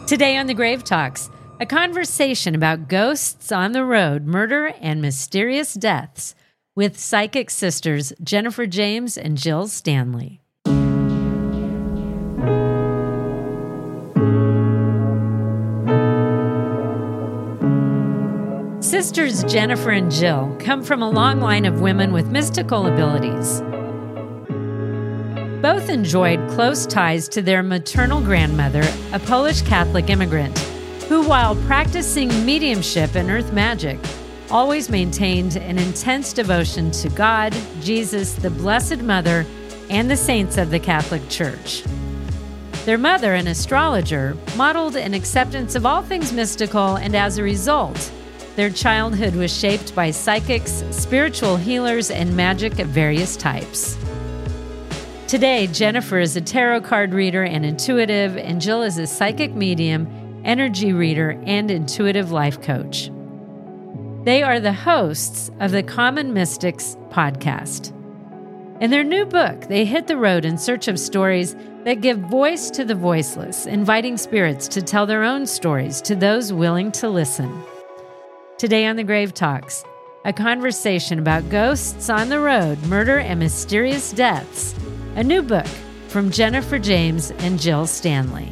Today on The Grave Talks, a conversation about ghosts on the road, murder, and mysterious deaths with psychic sisters Jennifer James and Jill Stanley. Sisters Jennifer and Jill come from a long line of women with mystical abilities. Both enjoyed close ties to their maternal grandmother, a Polish Catholic immigrant, who, while practicing mediumship and earth magic, always maintained an intense devotion to God, Jesus, the Blessed Mother, and the saints of the Catholic Church. Their mother, an astrologer, modeled an acceptance of all things mystical, and as a result, their childhood was shaped by psychics, spiritual healers, and magic of various types. Today, Jennifer is a tarot card reader and intuitive, and Jill is a psychic medium, energy reader, and intuitive life coach. They are the hosts of the Common Mystics podcast. In their new book, they hit the road in search of stories that give voice to the voiceless, inviting spirits to tell their own stories to those willing to listen. Today on The Grave Talks, a conversation about ghosts on the road, murder, and mysterious deaths. A new book from Jennifer James and Jill Stanley.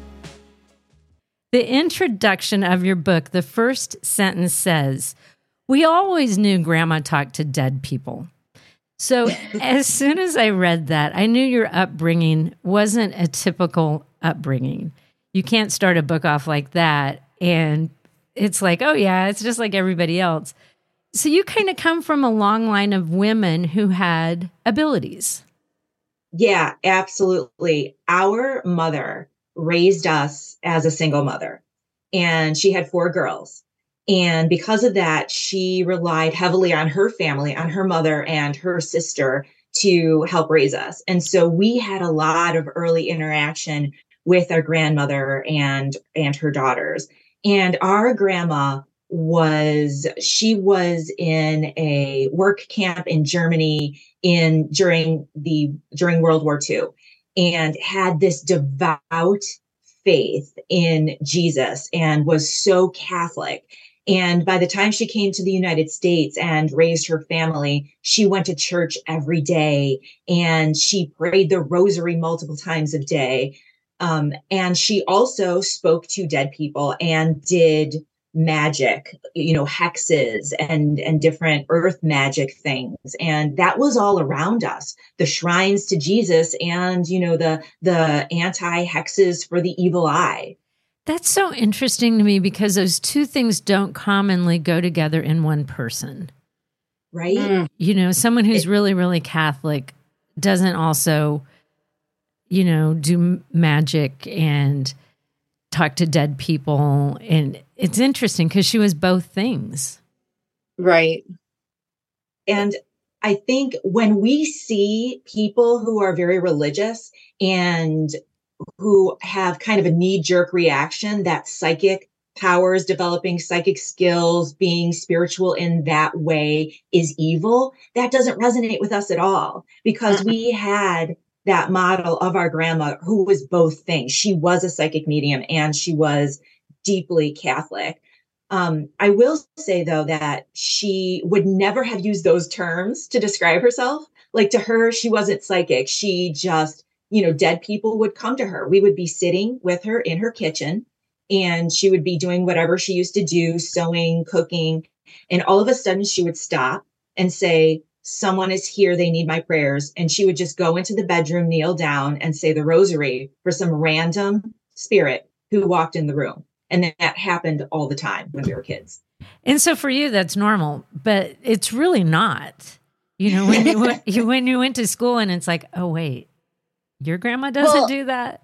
The introduction of your book, the first sentence says, "We always knew Grandma talked to dead people." So as soon as I read that, I knew your upbringing wasn't a typical upbringing. You can't start a book off like that, and it's like, oh yeah, it's just like everybody else. So you kind of come from a long line of women who had abilities. Yeah, absolutely. Our mother raised us as a single mother, and she had 4 girls. And because of that, she relied heavily on her family, on her mother and her sister to help raise us. And so we had a lot of early interaction with our grandmother and her daughters. And our grandma was in a work camp in Germany during World War II, and had this devout faith in Jesus and was so Catholic. And by the time she came to the United States and raised her family, she went to church every day, and she prayed the rosary multiple times a day. And she also spoke to dead people and did magic, hexes and different earth magic things. And that was all around us, the shrines to Jesus and, the anti-hexes for the evil eye. That's so interesting to me because those two things don't commonly go together in one person. Right? Mm. Someone who's really, really Catholic doesn't also, do magic and talk to dead people. And it's interesting because she was both things. Right. And I think when we see people who are very religious and who have kind of a knee-jerk reaction that psychic powers, developing psychic skills, being spiritual in that way is evil, that doesn't resonate with us at all, because we had that model of our grandma who was both things. She was a psychic medium and she was deeply Catholic. I will say, though, that she would never have used those terms to describe herself. Like, to her, she wasn't psychic. She just, dead people would come to her. We would be sitting with her in her kitchen, and she would be doing whatever she used to do, sewing, cooking. And all of a sudden she would stop and say, "Someone is here. They need my prayers." And she would just go into the bedroom, kneel down, and say the rosary for some random spirit who walked in the room. And that happened all the time when we were kids. And so for you, that's normal, but it's really not. When you went to school and it's like, oh, wait, your grandma doesn't do that?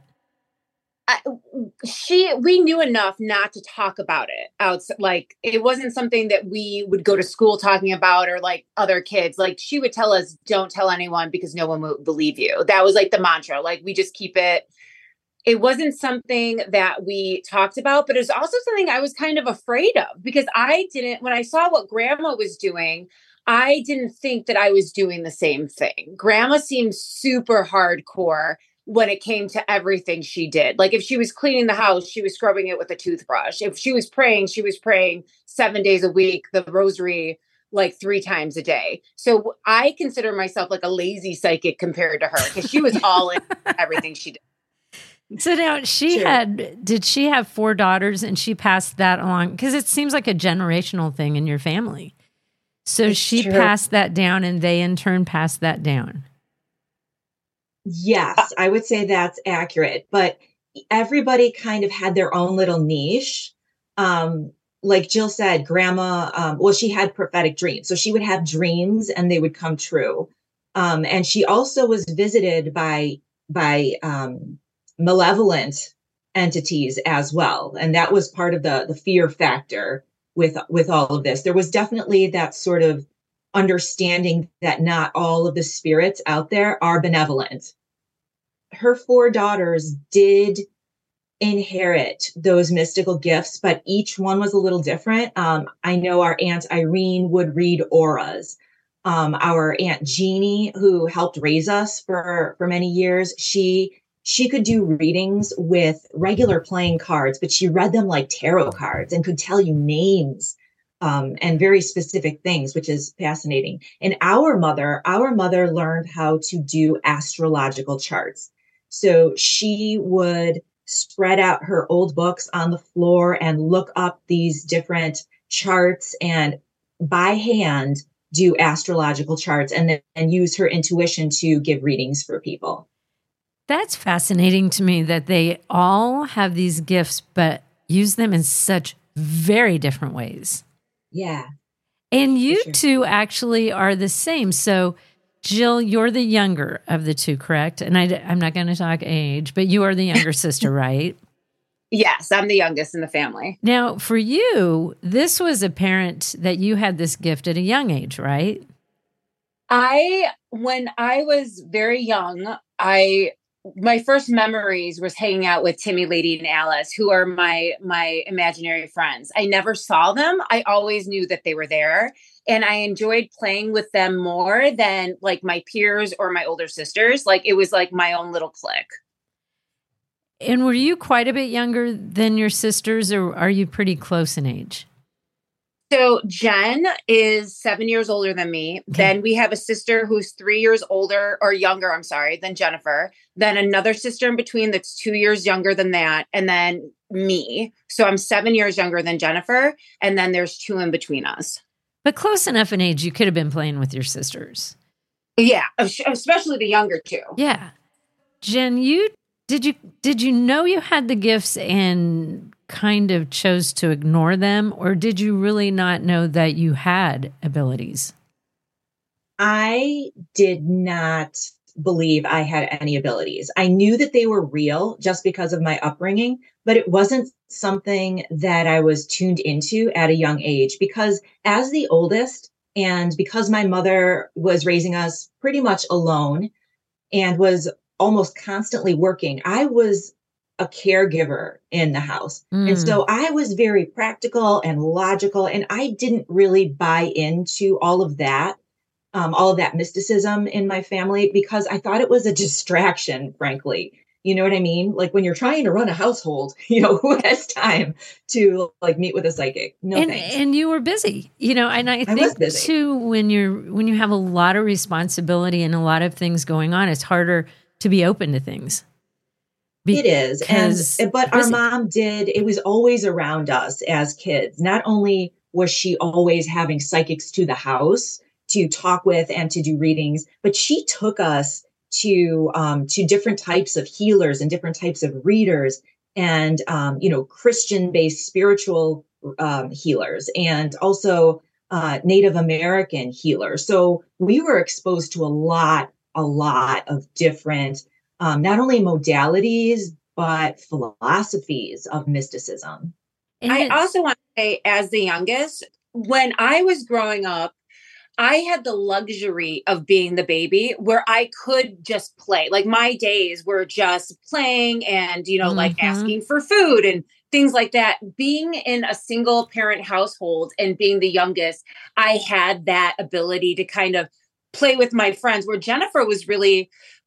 We knew enough not to talk about it. Like, it wasn't something that we would go to school talking about, or like other kids. Like, she would tell us, don't tell anyone because no one will believe you. That was like the mantra. Like, we just keep it. It wasn't something that we talked about, but it was also something I was kind of afraid of, because when I saw what Grandma was doing, I didn't think that I was doing the same thing. Grandma seemed super hardcore. when it came to everything she did. Like if she was cleaning the house, she was scrubbing it with a toothbrush. If she was praying 7 days a week, the rosary, like 3 times a day. So I consider myself like a lazy psychic compared to her because she was all in everything she did. So now did she have 4 daughters and she passed that along? Because it seems like a generational thing in your family. So It's she true. passed that down and they in turn passed that down. Yes, I would say that's accurate. But everybody kind of had their own little niche. Like Jill said, grandma, well, she had prophetic dreams. So she would have dreams and they would come true. And she also was visited by malevolent entities as well. And that was part of the fear factor with all of this. There was definitely that sort of understanding that not all of the spirits out there are benevolent. Her 4 daughters did inherit those mystical gifts, but each one was a little different. I know our Aunt Irene would read auras. Our Aunt Jeannie, who helped raise us for many years, she could do readings with regular playing cards, but she read them like tarot cards and could tell you names and very specific things, which is fascinating. And our mother learned how to do astrological charts. So she would spread out her old books on the floor and look up these different charts and by hand do astrological charts and then use her intuition to give readings for people. That's fascinating to me that they all have these gifts, but use them in such very different ways. Yeah. And you sure. two actually are the same. So, Jill, you're the younger of the 2, correct? And I'm not going to talk age, but you are the younger sister, right? Yes, I'm the youngest in the family. Now, for you, this was apparent that you had this gift at a young age, right? When I was very young, my first memories was hanging out with Timmy, Lady, and Alice, who are my imaginary friends. I never saw them. I always knew that they were there. And I enjoyed playing with them more than like my peers or my older sisters. Like it was like my own little clique. And were you quite a bit younger than your sisters, or are you pretty close in age? So Jen is 7 years older than me. Okay. Then we have a sister who's 3 years older or younger, than Jennifer. Then another sister in between that's 2 years younger than that. And then me. So I'm 7 years younger than Jennifer. And then there's 2 in between us. But close enough in age, you could have been playing with your sisters. Yeah, especially the younger 2. Yeah. Jen, did you know you had the gifts and kind of chose to ignore them, or did you really not know that you had abilities? I did not believe I had any abilities. I knew that they were real just because of my upbringing, but it wasn't something that I was tuned into at a young age because as the oldest, and because my mother was raising us pretty much alone and was almost constantly working, I was a caregiver in the house. And so I was very practical and logical, and I didn't really buy into all of that mysticism in my family because I thought it was a distraction, frankly. You know what I mean? Like when you're trying to run a household, who has time to like meet with a psychic? No thanks. And you were busy, and I think too, when you have a lot of responsibility and a lot of things going on, it's harder to be open to things. It is. But our mom it was always around us as kids. Not only was she always having psychics to the house to talk with and to do readings, but she took us to different types of healers and different types of readers and, Christian-based spiritual healers and also Native American healers. So we were exposed to a lot of different not only modalities, but philosophies of mysticism. I also want to say, as the youngest, when I was growing up, I had the luxury of being the baby where I could just play. Like my days were just playing and, like asking for food and things like that. Being in a single parent household and being the youngest, I had that ability to kind of play with my friends, where Jennifer was really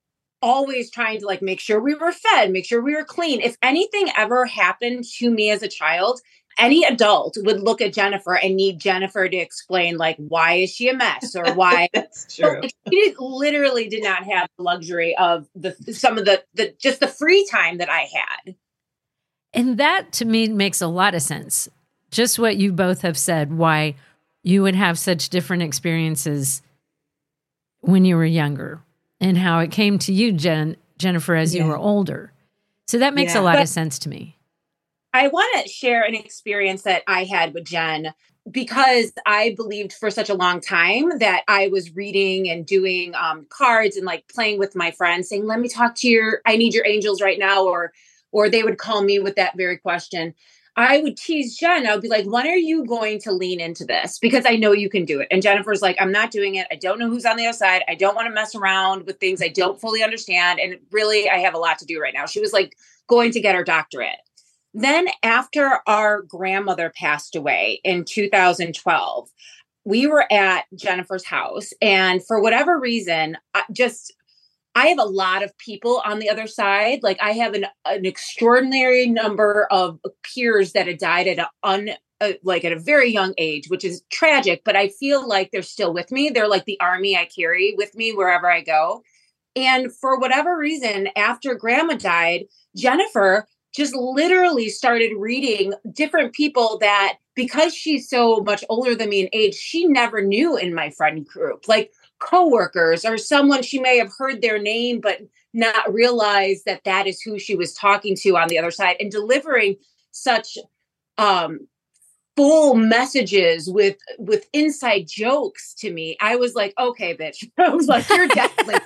always trying to like make sure we were fed, make sure we were clean. If anything ever happened to me as a child, any adult would look at Jennifer and need Jennifer to explain, like, why is she a mess or why? That's true. So, like, she literally did not have the luxury of some of the just the free time that I had. And that to me makes a lot of sense. Just what you both have said, why you would have such different experiences when you were younger and how it came to you, Jennifer, as you were older. So that makes a lot of sense to me. I want to share an experience that I had with Jen because I believed for such a long time that I was reading and doing cards and like playing with my friends saying, let me talk to I need your angels right now. Or they would call me with that very question. I would tease Jen. I would be like, when are you going to lean into this? Because I know you can do it. And Jennifer's like, I'm not doing it. I don't know who's on the other side. I don't want to mess around with things I don't fully understand. And really, I have a lot to do right now. She was like going to get her doctorate. Then after our grandmother passed away in 2012, we were at Jennifer's house. And for whatever reason, I have a lot of people on the other side. Like I have an extraordinary number of peers that had died at a very young age, which is tragic, but I feel like they're still with me. They're like the army I carry with me wherever I go. And for whatever reason, after grandma died, Jennifer just literally started reading different people that, because she's so much older than me in age, she never knew in my friend group, like coworkers or someone she may have heard their name, but not realize that that is who she was talking to on the other side, and delivering such full messages with inside jokes to me. I was like, okay, bitch. I was like, you're definitely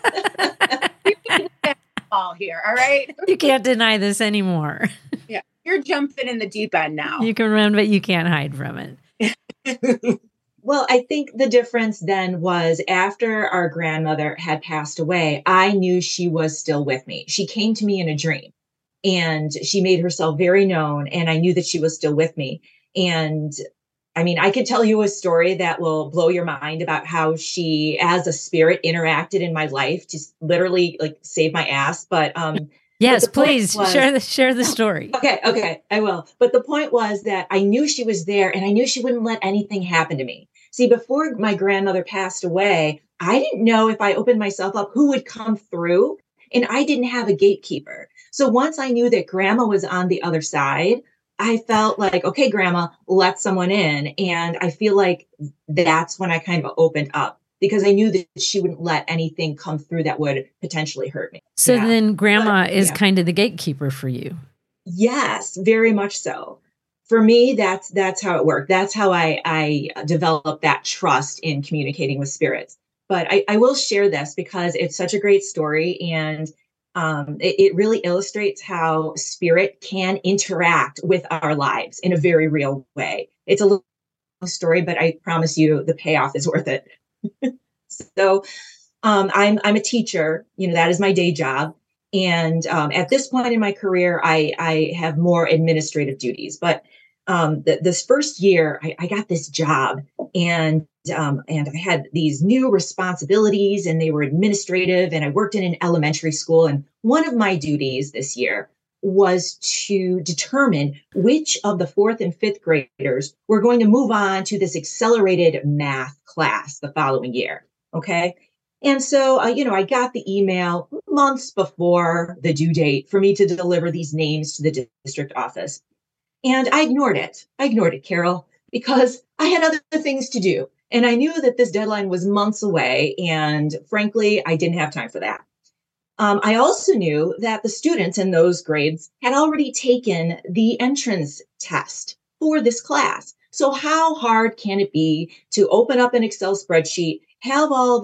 all here. All right. You can't deny this anymore. Yeah. You're jumping in the deep end now. You can run, but you can't hide from it. Well, I think the difference then was after our grandmother had passed away, I knew she was still with me. She came to me in a dream and she made herself very known, and I knew that she was still with me. And I mean, I could tell you a story that will blow your mind about how she, as a spirit, interacted in my life to literally like save my ass. But yes, please share the story. Okay, I will. But the point was that I knew she was there, and I knew she wouldn't let anything happen to me. See, before my grandmother passed away, I didn't know if I opened myself up who would come through, and I didn't have a gatekeeper. So once I knew that grandma was on the other side, I felt like, okay, grandma, let someone in. And I feel like that's when I kind of opened up, because I knew that she wouldn't let anything come through that would potentially hurt me. So then grandma is kind of the gatekeeper for you. Yes, very much so. For me, that's how it worked. That's how I developed that trust in communicating with spirits. But I will share this because it's such a great story, and it really illustrates how spirit can interact with our lives in a very real way. It's a little story, but I promise you the payoff is worth it. So I'm a teacher, that is my day job. And at this point in my career, I have more administrative duties. But this first year, I got this job, and I had these new responsibilities, and they were administrative, and I worked in an elementary school. And one of my duties this year was to determine which of the 4th and 5th graders were going to move on to this accelerated math class the following year. Okay. And so, I got the email months before the due date for me to deliver these names to the district office. And I ignored it. Carol, because I had other things to do. And I knew that this deadline was months away. And frankly, I didn't have time for that. I also knew that the students in those grades had already taken the entrance test for this class. So how hard can it be to open up an Excel spreadsheet, have all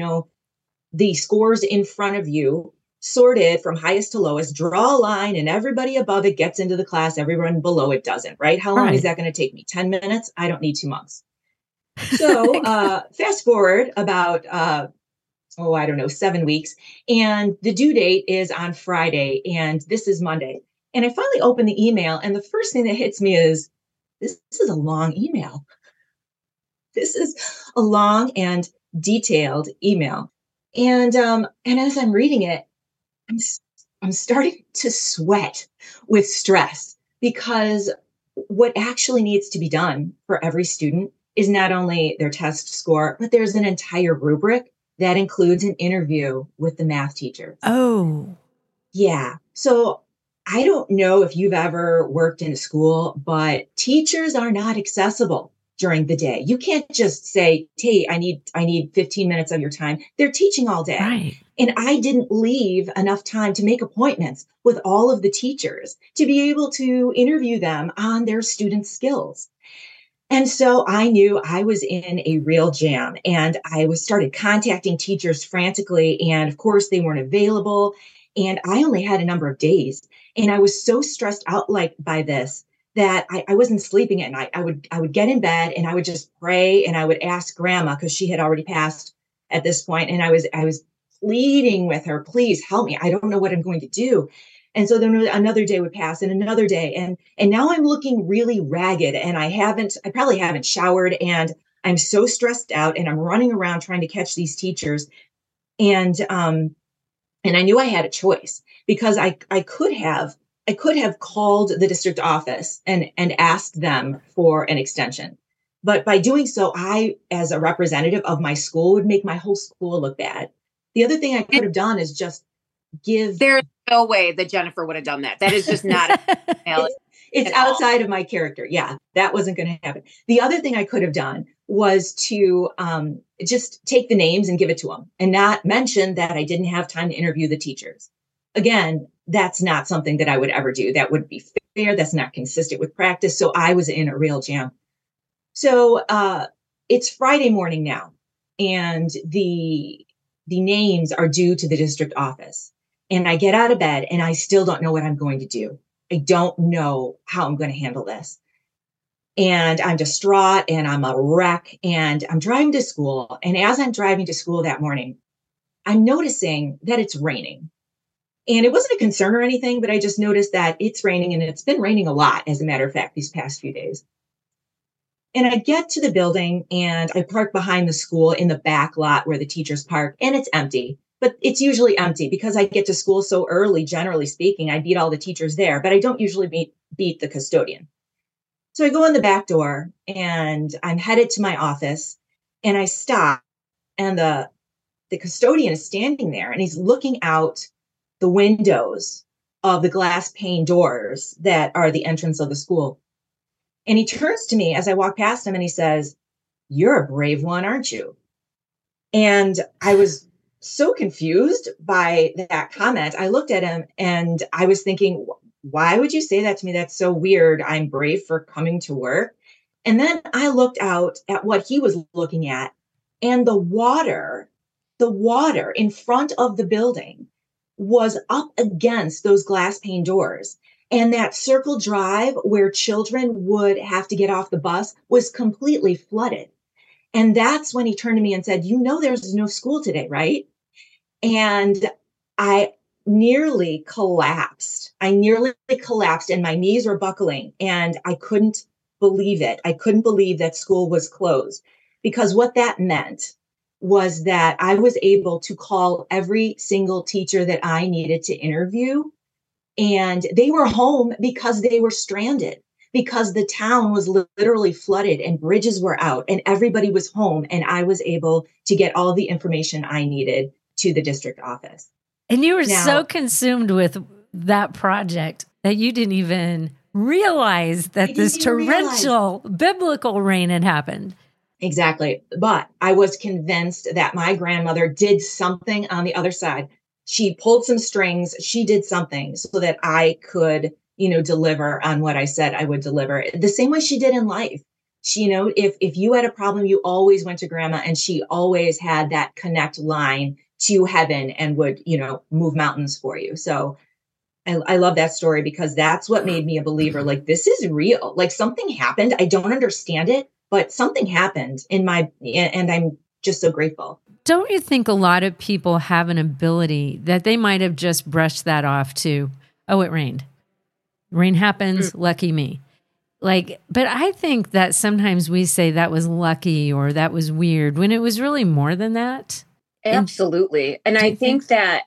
the scores in front of you, sorted from highest to lowest, draw a line, and everybody above it gets into the class, everyone below it doesn't, right? How long is that going to take me? 10 minutes? I don't need 2 months. So fast forward about, 7 weeks. And the due date is on Friday, and this is Monday. And I finally open the email, and the first thing that hits me is, this is a long email. This is a long and detailed email. And as I'm reading it, I'm starting to sweat with stress because what actually needs to be done for every student is not only their test score, but there's an entire rubric that includes an interview with the math teachers. Oh, Yeah. So I don't know if you've ever worked in a school, but teachers are not accessible during the day. You can't just say, "Hey, I need 15 minutes of your time." They're teaching all day. right. And I didn't leave enough time to make appointments with all of the teachers to be able to interview them on their student skills. And so I knew I was in a real jam, and I was started contacting teachers frantically. And of course they weren't available. And I only had a number of days. And I was so stressed out like by this that I wasn't sleeping at night. I would get in bed and I would just pray and I would ask grandma because she had already passed at this point. And I was pleading with her, please help me. I don't know what I'm going to do. And so then another day would pass and another day. And now I'm looking really ragged and I probably haven't showered and I'm so stressed out and I'm running around trying to catch these teachers. And I knew I had a choice because I could have called the district office and asked them for an extension. But by doing so, I, as a representative of my school, would make my whole school look bad. The other thing I could have done is just give. There's no way that Jennifer would have done that. That is just not. It's outside of my character. Yeah, that wasn't going to happen. The other thing I could have done was to just take the names and give it to them and not mention that I didn't have time to interview the teachers. Again, that's not something that I would ever do. That would be fair. That's not consistent with practice. So I was in a real jam. So it's Friday morning now, and the names are due to the district office. And I get out of bed and I still don't know what I'm going to do. I don't know how I'm going to handle this. And I'm distraught and I'm a wreck and I'm driving to school. And as I'm driving to school that morning, I'm noticing that it's raining. And it wasn't a concern or anything, but I just noticed that it's raining and it's been raining a lot, as a matter of fact, these past few days. And I get to the building and I park behind the school in the back lot where the teachers park, and it's empty. But it's usually empty because I get to school so early, generally speaking. I beat all the teachers there, but I don't usually beat the custodian. So I go in the back door and I'm headed to my office and I stop, and the custodian is standing there and he's looking out the windows of the glass pane doors that are the entrance of the school. And he turns to me as I walk past him and he says, "You're a brave one, aren't you?" And I was so confused by that comment. I looked at him and I was thinking, why would you say that to me? That's so weird. I'm brave for coming to work. And then I looked out at what he was looking at, and the water in front of the building was up against those glass pane doors. And that circle drive where children would have to get off the bus was completely flooded. And that's when he turned to me and said, "There's no school today, right?" And I nearly collapsed. And my knees were buckling and I couldn't believe it. I couldn't believe that school was closed, because what that meant was that I was able to call every single teacher that I needed to interview, and they were home because they were stranded, because the town was literally flooded and bridges were out and everybody was home, and I was able to get all the information I needed to the district office. And you were so consumed with that project that you didn't even realize that this torrential biblical rain had happened. Exactly. But I was convinced that my grandmother did something on the other side. She pulled some strings. She did something so that I could, deliver on what I said I would deliver. The same way she did in life. She, if you had a problem, you always went to grandma, and she always had that connect line to heaven and would, move mountains for you. So I love that story because that's what made me a believer. Like, this is real. Like, something happened. I don't understand it, but something happened and I'm just so grateful. Don't you think a lot of people have an ability that they might have just brushed that off to, oh, it rained. Rain happens, lucky me. But I think that sometimes we say that was lucky or that was weird when it was really more than that. Absolutely. And I think that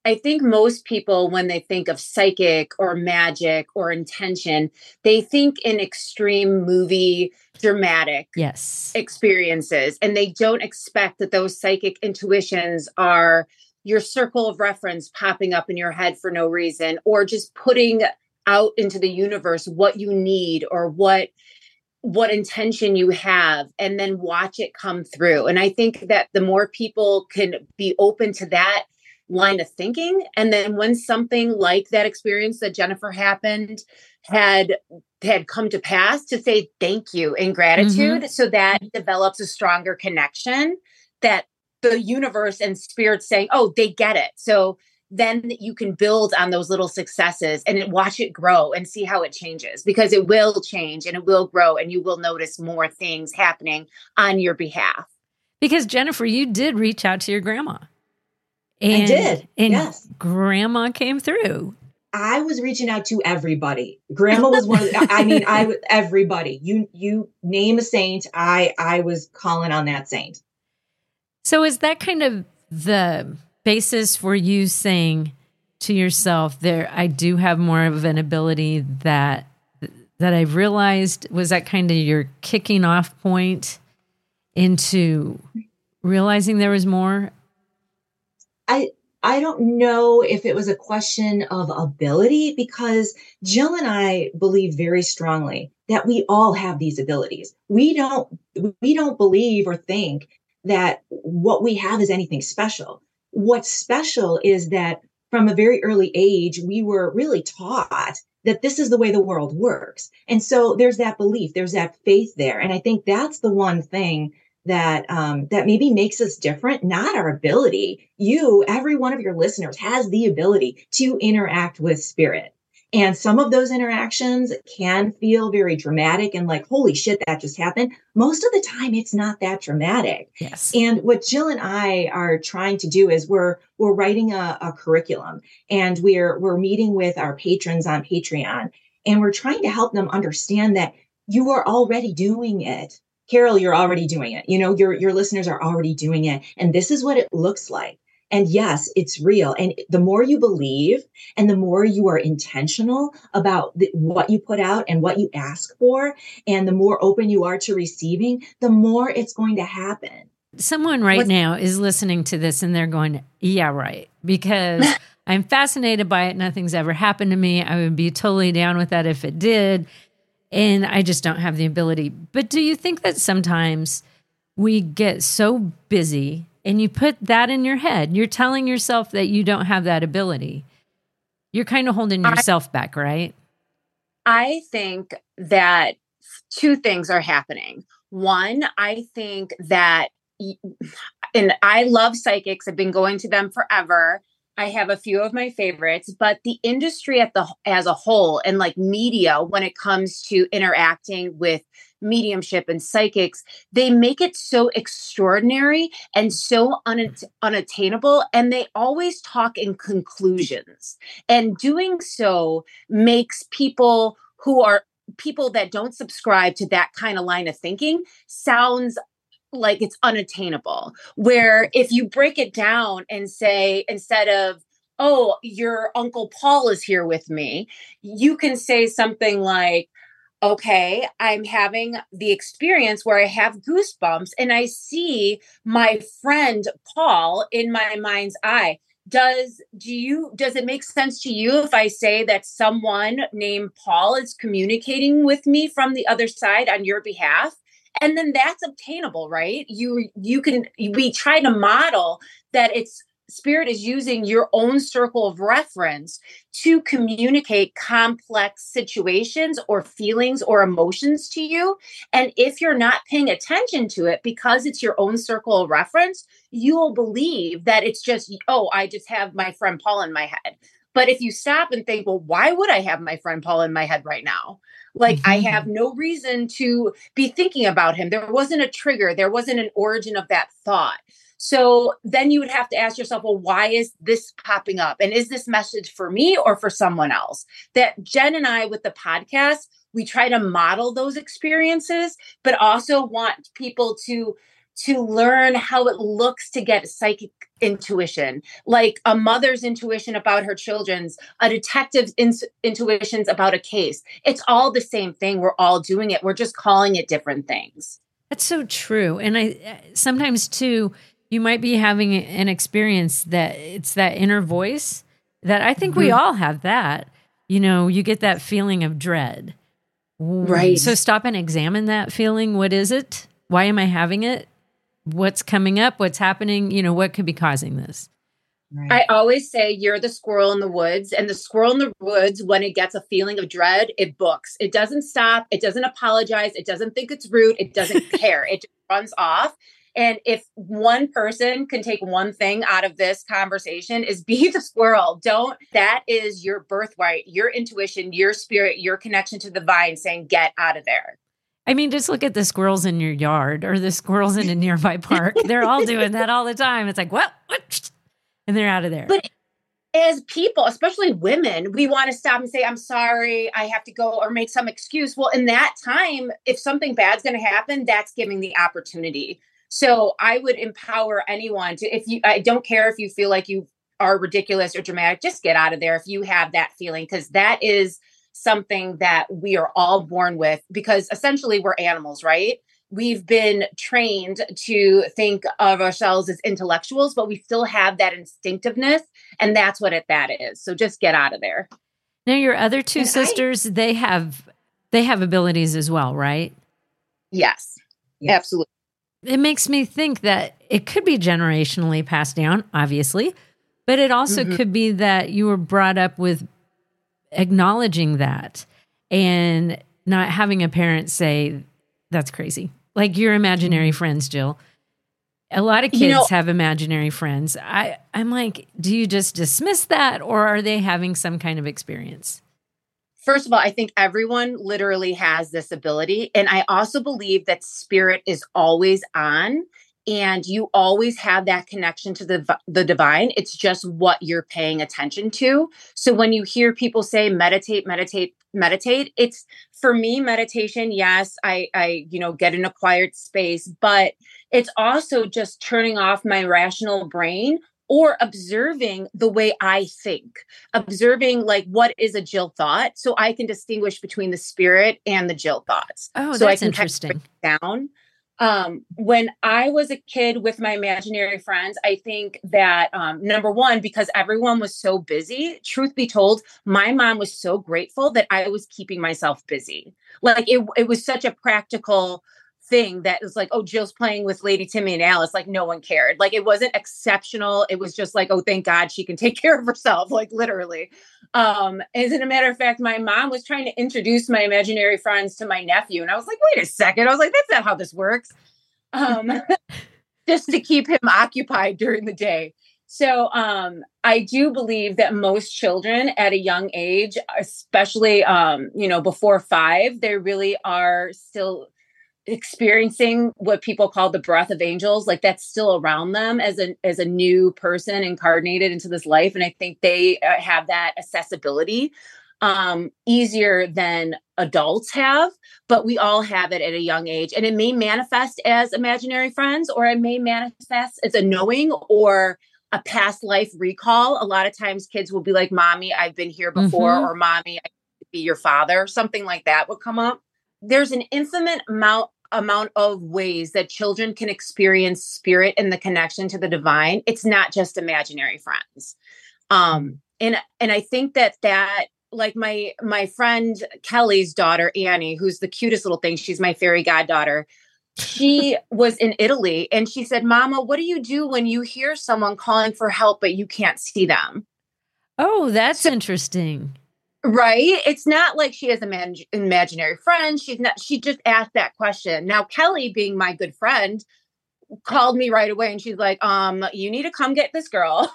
I think most people, when they think of psychic or magic or intention, they think in extreme movie dramatic Yes. experiences, and they don't expect that those psychic intuitions are your circle of reference popping up in your head for no reason, or just putting out into the universe what you need or what intention you have, and then watch it come through. And I think that the more people can be open to that line of thinking, and then when something like that experience that Jennifer happened had come to pass, to say thank you in gratitude, so that develops a stronger connection, that the universe and spirit saying, oh, they get it. So then you can build on those little successes and watch it grow and see how it changes, because it will change and it will grow, and you will notice more things happening on your behalf. Because Jennifer, you did reach out to your grandma. I did. And yes. Grandma came through. I was reaching out to everybody. Grandma was one of the, everybody. You name a saint, I was calling on that saint. So is that kind of the basis for you saying to yourself, there, I do have more of an ability that I've realized? Was that kind of your kicking off point into realizing there was more? I don't know if it was a question of ability, because Jill and I believe very strongly that we all have these abilities. We don't believe or think that what we have is anything special. What's special is that from a very early age, we were really taught that this is the way the world works. And so there's that belief, there's that faith there. And I think that's the one thing that that maybe makes us different, not our ability. Every one of your listeners has the ability to interact with spirit. And some of those interactions can feel very dramatic and like, holy shit, that just happened. Most of the time, it's not that dramatic. Yes. And what Jill and I are trying to do is we're writing a curriculum, and we're meeting with our patrons on Patreon, and we're trying to help them understand that you are already doing it. Carol, you're already doing it. Your listeners are already doing it. And this is what it looks like. And yes, it's real. And the more you believe and the more you are intentional about what you put out and what you ask for, and the more open you are to receiving, the more it's going to happen. Someone now is listening to this and they're going, yeah, right. Because I'm fascinated by it. Nothing's ever happened to me. I would be totally down with that if it did. And I just don't have the ability. But do you think that sometimes we get so busy and you put that in your head, you're telling yourself that you don't have that ability? You're kind of holding yourself back, right? I think that two things are happening. One, I think that, and I love psychics. I've been going to them forever. I have a few of my favorites, but the industry as a whole, and like media, when it comes to interacting with mediumship and psychics, they make it so extraordinary and so unattainable. And they always talk in conclusions. And doing so makes people that don't subscribe to that kind of line of thinking sounds like it's unattainable. Where if you break it down and say, instead of, oh, your Uncle Paul is here with me, you can say something like, okay, I'm having the experience where I have goosebumps and I see my friend Paul in my mind's eye. Does it make sense to you if I say that someone named Paul is communicating with me from the other side on your behalf? And then that's obtainable, right? We try to model that spirit is using your own circle of reference to communicate complex situations or feelings or emotions to you. And if you're not paying attention to it because it's your own circle of reference, you'll believe that it's just, oh, I just have my friend Paul in my head. But if you stop and think, well, why would I have my friend Paul in my head right now? Like, I have no reason to be thinking about him. There wasn't a trigger. There wasn't an origin of that thought. So then you would have to ask yourself, well, why is this popping up? And is this message for me or for someone else? That Jen and I, with the podcast, we try to model those experiences, but also want people to to learn how it looks to get psychic intuition, like a mother's intuition about her children's, a detective's intuitions about a case. It's all the same thing. We're all doing it. We're just calling it different things. That's so true. And I sometimes too, you might be having an experience that it's that inner voice that I think we all have that. You know, you get that feeling of dread. Right. So stop and examine that feeling. What is it? Why am I having it? What's coming up? What's happening? You know, what could be causing this? Right. I always say you're the squirrel in the woods, and the squirrel in the woods, when it gets a feeling of dread, it books. It doesn't stop. It doesn't apologize. It doesn't think it's rude. It doesn't care. It just runs off. And if one person can take one thing out of this conversation is be the squirrel. That is your birthright, your intuition, your spirit, your connection to the divine saying, get out of there. I mean, just look at the squirrels in your yard or the squirrels in a nearby park. They're all doing that all the time. It's like, what? And they're out of there. But as people, especially women, we want to stop and say, I'm sorry, I have to go, or make some excuse. Well, in that time, if something bad's going to happen, that's giving the opportunity. So I would empower anyone to, I don't care if you feel like you are ridiculous or dramatic, just get out of there if you have that feeling, because that is something that we are all born with, because essentially we're animals, right? We've been trained to think of ourselves as intellectuals, but we still have that instinctiveness. And that's what that is. So just get out of there. Now, your other two sisters, they have abilities as well, right? Yes, absolutely. It makes me think that it could be generationally passed down, obviously, but it also could be that you were brought up with acknowledging that and not having a parent say, that's crazy. Like your imaginary friends, Jill. A lot of kids have imaginary friends. I'm like, do you just dismiss that, or are they having some kind of experience? First of all, I think everyone literally has this ability. And I also believe that spirit is always on, and you always have that connection to the divine. It's just what you're paying attention to. So when you hear people say meditate, it's, for me, meditation. Yes, I get an acquired space, but it's also just turning off my rational brain or observing the way I think, observing like what is a Jill thought, so I can distinguish between the spirit and the Jill thoughts. Oh, so that's I can interesting. Kind of break down. When I was a kid with my imaginary friends, I think that number one, because everyone was so busy, truth be told, my mom was so grateful that I was keeping myself busy. Like it was such a practical thing that was like, oh, Jill's playing with Lady Timmy and Alice. Like no one cared. Like it wasn't exceptional. It was just like, oh, thank God she can take care of herself. Like literally. As a matter of fact, my mom was trying to introduce my imaginary friends to my nephew. And I was like, wait a second. I was like, that's not how this works. Just to keep him occupied during the day. So I do believe that most children at a young age, especially, before 5, they really are still experiencing what people call the breath of angels. Like that's still around them as a new person incarnated into this life. And I think they have that accessibility easier than adults have, but we all have it at a young age. And it may manifest as imaginary friends, or it may manifest as a knowing or a past life recall. A lot of times kids will be like, Mommy, I've been here before, or Mommy, I could be your father. Something like that would come up. There's an infinite amount of ways that children can experience spirit and the connection to the divine. It's not just imaginary friends. And I think that like my friend Kelly's daughter, Annie, who's the cutest little thing. She's my fairy goddaughter. She was in Italy and she said, Mama, what do you do when you hear someone calling for help, but you can't see them? Oh, that's interesting. Right. It's not like she has imaginary friends. She just asked that question. Now, Kelly, being my good friend, called me right away and she's like, you need to come get this girl.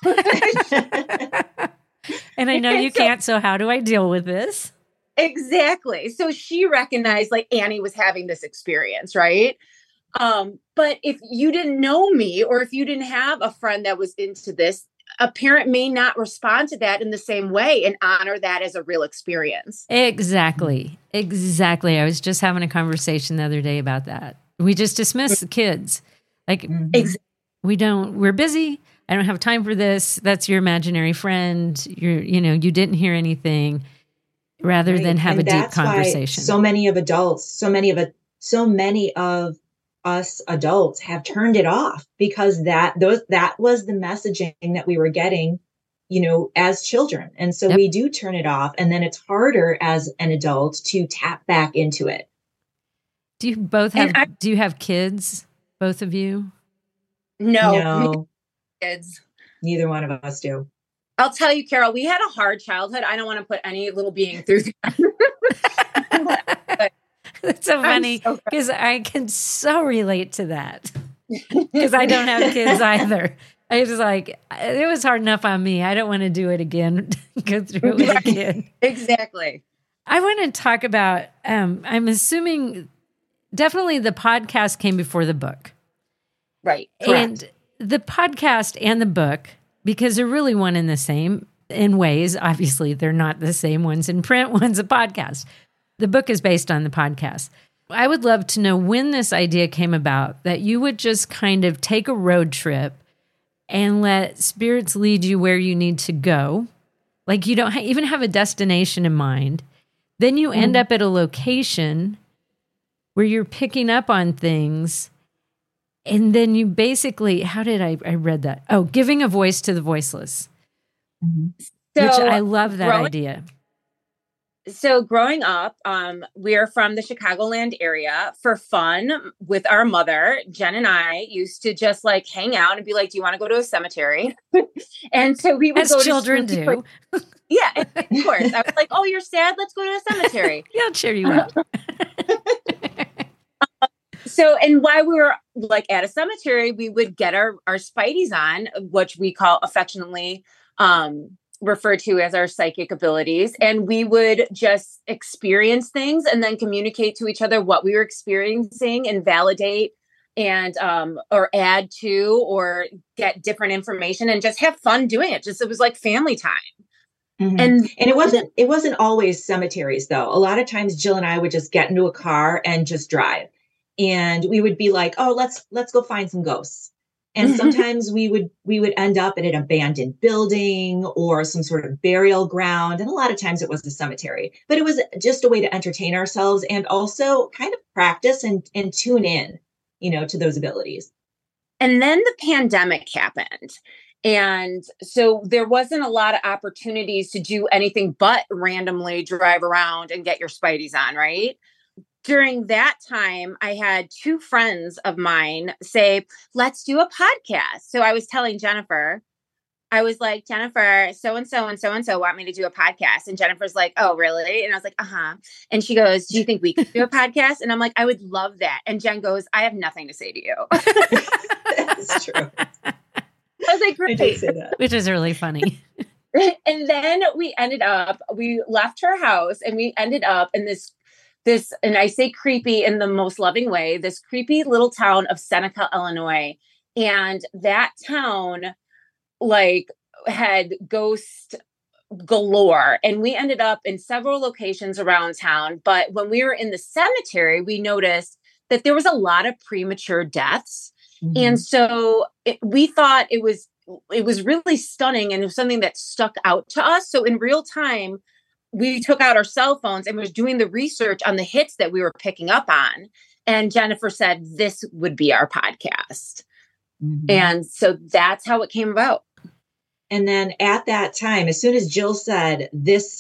And I know you can't. So how do I deal with this? Exactly. So she recognized like Annie was having this experience. Right. But if you didn't know me, or if you didn't have a friend that was into this, a parent may not respond to that in the same way and honor that as a real experience. Exactly. I was just having a conversation the other day about that. We just dismiss the kids. Like, we're busy. I don't have time for this. That's your imaginary friend. You didn't hear anything, rather than have a deep conversation. So many of us adults have turned it off, because that was the messaging that we were getting, as children. And so we do turn it off, and then it's harder as an adult to tap back into it. Do you have kids? Both of you? No. Kids. Neither one of us do. I'll tell you, Carol, we had a hard childhood. I don't want to put any little being through that. That's so funny, because I can so relate to that, because I don't have kids either. I was like, it was hard enough on me. I don't want to do it again, go through it with a kid. Exactly. I want to talk about, I'm assuming definitely the podcast came before the book. Right. Correct. And the podcast and the book, because they're really one and the same in ways. Obviously, they're not the same. One's in print, one's a podcast. The book is based on the podcast. I would love to know when this idea came about, that you would just kind of take a road trip and let spirits lead you where you need to go. Like, you don't even have a destination in mind. Then you end up at a location where you're picking up on things. And then you basically, how did I read that? Oh, giving a voice to the voiceless, which I love that idea. So growing up, we're from the Chicagoland area. For fun with our mother, Jen and I used to just like hang out and be like, do you want to go to a cemetery? And so we would As go children to do. Yeah, of course. I was like, oh, you're sad? Let's go to a cemetery. Yeah, I'll cheer you up. So, and while we were like at a cemetery, we would get our spideys on, which we call affectionately referred to as our psychic abilities. And we would just experience things and then communicate to each other what we were experiencing and validate and or add to or get different information and just have fun doing it. It was like family time. Mm-hmm. And it wasn't always cemeteries, though. A lot of times Jill and I would just get into a car and just drive. And we would be like, oh, let's go find some ghosts. And sometimes we would end up in an abandoned building or some sort of burial ground. And a lot of times it was a cemetery, but it was just a way to entertain ourselves and also kind of practice and tune in, to those abilities. And then the pandemic happened. And so there wasn't a lot of opportunities to do anything but randomly drive around and get your spideys on, right? During that time, I had two friends of mine say, let's do a podcast. So I was telling Jennifer, I was like, Jennifer, so-and-so and so-and-so want me to do a podcast. And Jennifer's like, oh, really? And I was like, uh-huh. And she goes, do you think we could do a podcast? And I'm like, I would love that. And Jen goes, I have nothing to say to you. That's true. I was like, great. I did say that. Which is really funny. And then we left her house and we ended up in this, and I say creepy in the most loving way, this creepy little town of Seneca, Illinois. And that town had ghost galore. And we ended up in several locations around town. But when we were in the cemetery, we noticed that there was a lot of premature deaths. Mm-hmm. And so we thought it was really stunning and it was something that stuck out to us. So in real time, we took out our cell phones and was doing the research on the hits that we were picking up on. And Jennifer said, this would be our podcast. Mm-hmm. And so that's how it came about. And then at that time, as soon as I said, this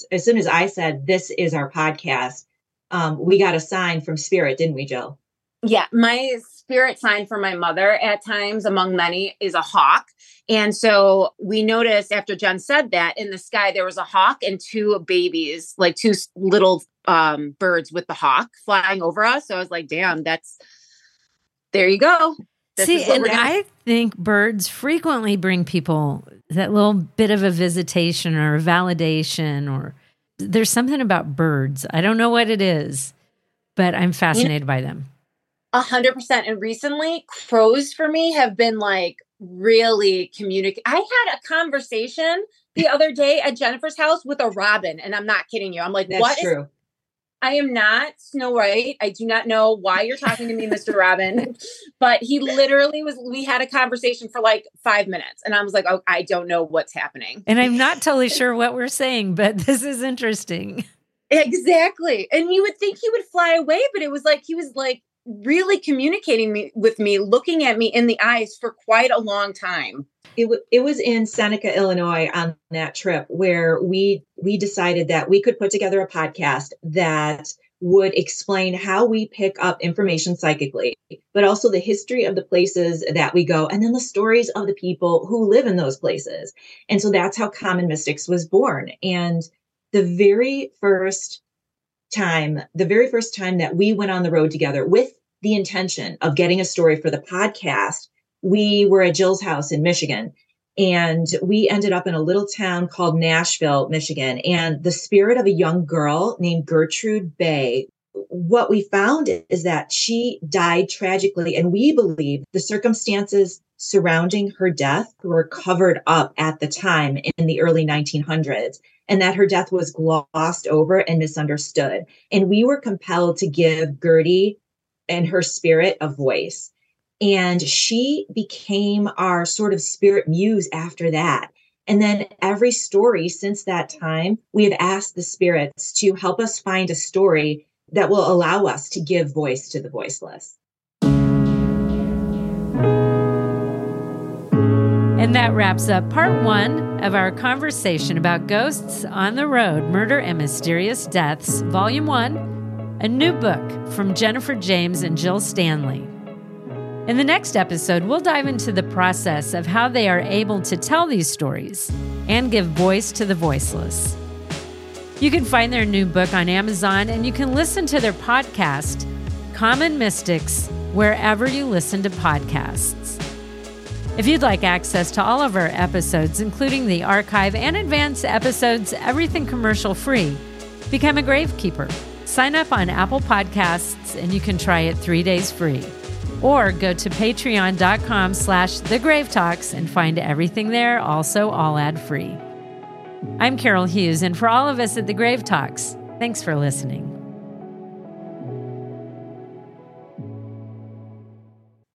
is our podcast, we got a sign from Spirit, didn't we, Jill? Yeah. My spirit sign for my mother at times, among many, is a hawk. And so we noticed after Jen said that in the sky, there was a hawk and two babies, like two little birds with the hawk flying over us. So I was like, damn, there you go. I think birds frequently bring people that little bit of a visitation or a validation, or there's something about birds. I don't know what it is, but I'm fascinated by them. 100%. And recently, crows for me have been like really communicating. I had a conversation the other day at Jennifer's house with a robin, and I'm not kidding you. I'm like, That's true. I am not Snow White. I do not know why you're talking to me, Mr. Robin. But he literally we had a conversation for like 5 minutes. And I was like, oh, I don't know what's happening. And I'm not totally sure what we're saying, but this is interesting. Exactly. And you would think he would fly away, but it was like he was like really communicating with me, looking at me in the eyes for quite a long time. It was in Seneca, Illinois on that trip where we decided that we could put together a podcast that would explain how we pick up information psychically, but also the history of the places that we go, and then the stories of the people who live in those places. And so that's how Common Mystics was born. And the very first time that we went on the road together with the intention of getting a story for the podcast, we were at Jill's house in Michigan, and we ended up in a little town called Nashville, Michigan, and the spirit of a young girl named Gertrude Bay. What we found is that she died tragically, and we believe the circumstances surrounding her death were covered up at the time in the early 1900s, and that her death was glossed over and misunderstood. And we were compelled to give Gertie and her spirit a voice. And she became our sort of spirit muse after that. And then every story since that time, we have asked the spirits to help us find a story that will allow us to give voice to the voiceless. And that wraps up part 1 of our conversation about Ghosts on the Road, Murder and Mysterious Deaths, Volume 1, a new book from Jennifer James and Jill Stanley. In the next episode, we'll dive into the process of how they are able to tell these stories and give voice to the voiceless. You can find their new book on Amazon, and you can listen to their podcast, Common Mystics, wherever you listen to podcasts. If you'd like access to all of our episodes, including the archive and advanced episodes, everything commercial free, become a Gravekeeper. Sign up on Apple Podcasts, and you can try it 3 days free. Or go to patreon.com/thegravetalks and find everything there, also all ad-free. I'm Carol Hughes, and for all of us at The Grave Talks, thanks for listening.